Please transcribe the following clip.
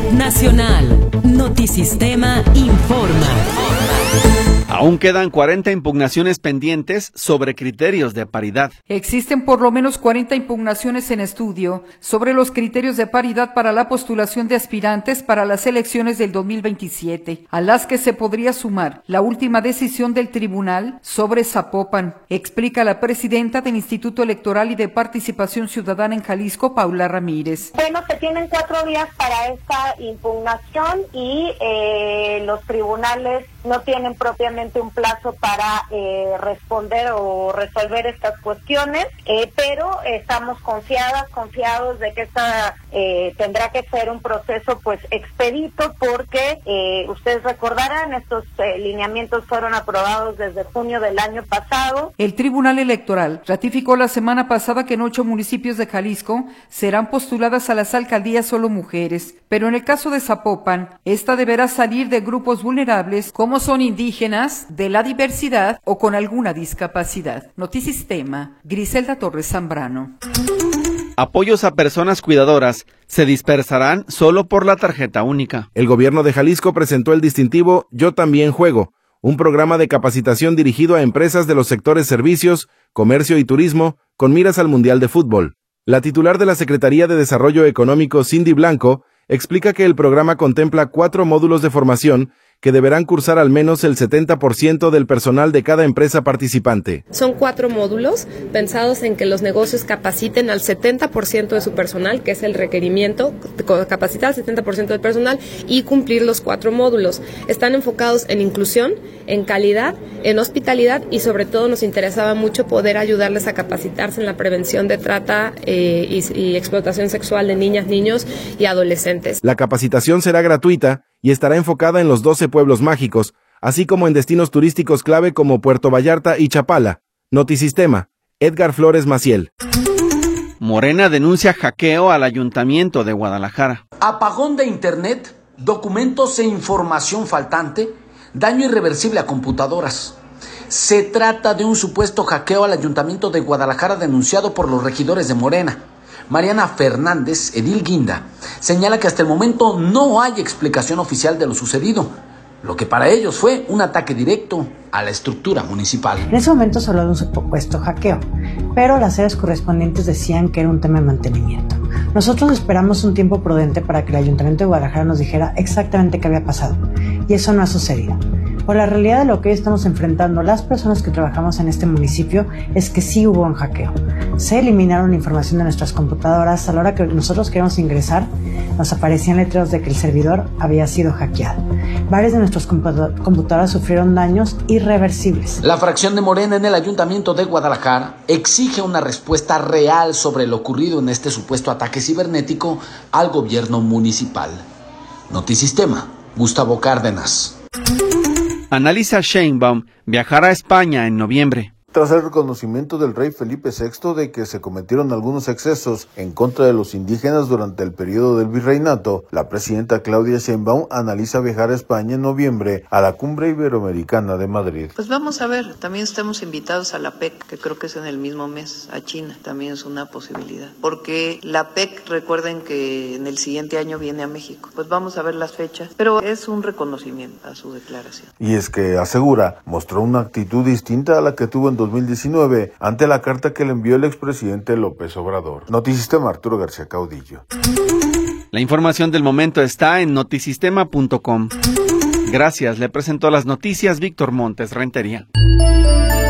Nacional. Notisistema informa. Aún quedan 40 impugnaciones pendientes sobre criterios de paridad. Existen por lo menos 40 impugnaciones en estudio sobre los criterios de paridad para la postulación de aspirantes para las elecciones del 2027, a las que se podría sumar la última decisión del tribunal sobre Zapopan, explica la presidenta del Instituto Electoral y de Participación Ciudadana en Jalisco, Paula Ramírez. Bueno, se tienen 4 días para esta impugnación y los tribunales no tienen propiamente un plazo para responder o resolver estas cuestiones, pero estamos confiados de que esta tendrá que ser un proceso pues expedito, porque ustedes recordarán, estos lineamientos fueron aprobados desde junio del año pasado. El Tribunal Electoral ratificó la semana pasada que en 8 municipios de Jalisco serán postuladas a las alcaldías solo mujeres, pero en el caso de Zapopan, esta deberá salir de grupos vulnerables como son indígenas, de la diversidad o con alguna discapacidad. Notisistema, Griselda Torres Zambrano. Apoyos a personas cuidadoras se dispersarán solo por la tarjeta única. El gobierno de Jalisco presentó el distintivo Yo También Juego, un programa de capacitación dirigido a empresas de los sectores servicios, comercio y turismo, con miras al Mundial de Fútbol. La titular de la Secretaría de Desarrollo Económico, Cindy Blanco, explica que el programa contempla 4 módulos de formación que deberán cursar al menos el 70% del personal de cada empresa participante. Son 4 módulos pensados en que los negocios capaciten al 70% de su personal, que es el requerimiento, capacitar al 70% del personal y cumplir los 4 módulos. Están enfocados en inclusión, en calidad, en hospitalidad y sobre todo nos interesaba mucho poder ayudarles a capacitarse en la prevención de trata y explotación sexual de niñas, niños y adolescentes. La capacitación será gratuita y estará enfocada en los 12 pueblos mágicos, así como en destinos turísticos clave como Puerto Vallarta y Chapala. Notisistema, Edgar Flores Maciel. Morena denuncia hackeo al Ayuntamiento de Guadalajara. Apagón de internet, documentos e información faltante, daño irreversible a computadoras. Se trata de un supuesto hackeo al Ayuntamiento de Guadalajara denunciado por los regidores de Morena. Mariana Fernández, edil Guinda, señala que hasta el momento no hay explicación oficial de lo sucedido, lo que para ellos fue un ataque directo a la estructura municipal. En ese momento se habló de un supuesto hackeo, pero las sedes correspondientes decían que era un tema de mantenimiento. Nosotros esperamos un tiempo prudente para que el Ayuntamiento de Guadalajara nos dijera exactamente qué había pasado, y eso no ha sucedido. Por la realidad de lo que hoy estamos enfrentando las personas que trabajamos en este municipio es que sí hubo un hackeo. Se eliminaron información de nuestras computadoras. A la hora que nosotros queríamos ingresar, nos aparecían letreros de que el servidor había sido hackeado. Varias de nuestras computadoras sufrieron daños irreversibles. La fracción de Morena en el Ayuntamiento de Guadalajara exige una respuesta real sobre lo ocurrido en este supuesto ataque cibernético al gobierno municipal. Notisistema, Gustavo Cárdenas. Analiza Sheinbaum viajar a España en noviembre. Tras el reconocimiento del rey Felipe VI de que se cometieron algunos excesos en contra de los indígenas durante el periodo del virreinato, la presidenta Claudia Sheinbaum analiza viajar a España en noviembre a la Cumbre Iberoamericana de Madrid. Pues vamos a ver, también estamos invitados a la PEC, que creo que es en el mismo mes, a China, también es una posibilidad. Porque la PEC, recuerden que en el siguiente año viene a México. Pues vamos a ver las fechas, pero es un reconocimiento a su declaración. Y es que, asegura, mostró una actitud distinta a la que tuvo en 2019 ante la carta que le envió el expresidente López Obrador. Notisistema, Arturo García Caudillo. La información del momento está en notisistema.com. Gracias, le presentó las noticias Víctor Montes Rentería.